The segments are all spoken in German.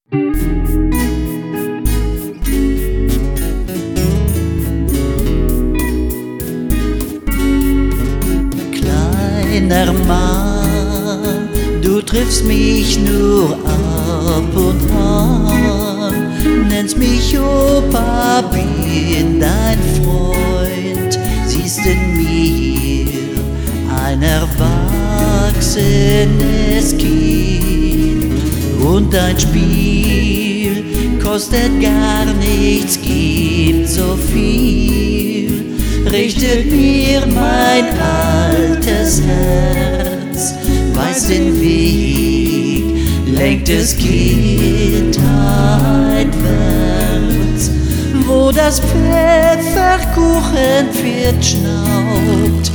Kleiner Mann, du triffst mich nur ab und an, nennst mich Opa, bin dein Freund, siehst in mir ein erwachsenes Kind und dein Spiel kostet gar nichts, gibt so viel, richtet mir mein altes Herz, weiß den Weg, lenkt es kindheitwärts, wo das Pfefferkuchenpferd schnaubt,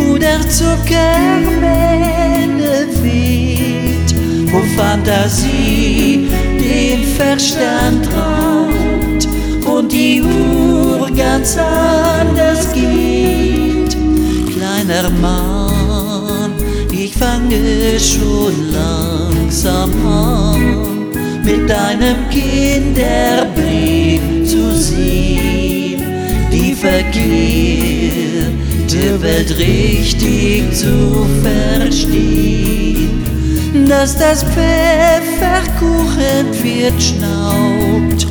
Puderzuckerwelle weht, wo Fantasie den Verstand raubt und die Uhr ganz anders geht. Kleiner Mann, ich fange schon langsam an, mit deinem Kinderblick zu sehen, die verkehrte Welt richtig zu verstehen, dass das Pfefferkuchenpferd schnaubt,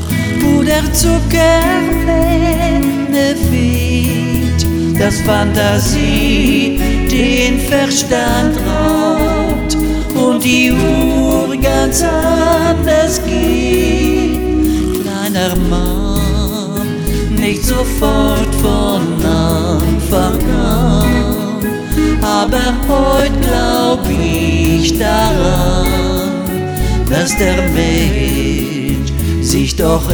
Puderzuckerwelle weht, dass Fantasie den Verstand raubt und die Uhr ganz anders geht. Kleiner Mann, nicht sofort von Anfang an, aber heut glaub ich daran, dass der Mensch sich doch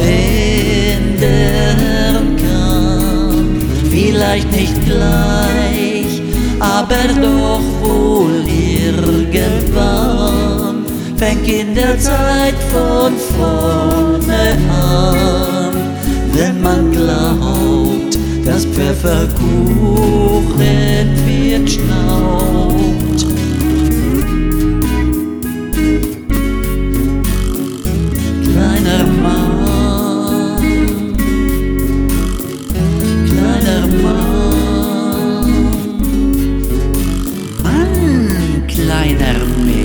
ändern kann. Vielleicht nicht gleich, aber doch wohl irgendwann fängt in der Zeit von vorne an, wenn man glaubt, das Pfefferkuchenpferd schnaubt. Kleiner Mann, kleiner Mann, Mann, kleiner Mann.